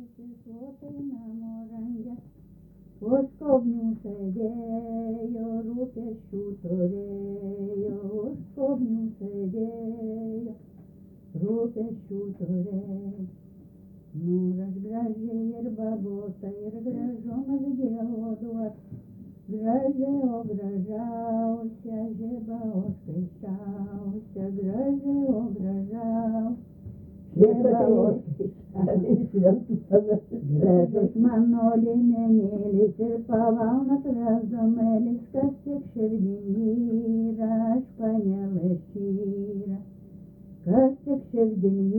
Suotai namo range, už skobnių sėdėjo, rūpesčių turėjo, už skobnių sėdėjo, rūpesčių turėjo. Aš gražiai ir babota, ir gražumas Dievo duot, gražiai, o gražiausia, žiba, o skaisčiausia, gražiai, o gražiausia. Gražus mano liemenėlis ir pavaunas razumėlis, kas tik širdin yra, aš panelė šyra. Kas tik širdin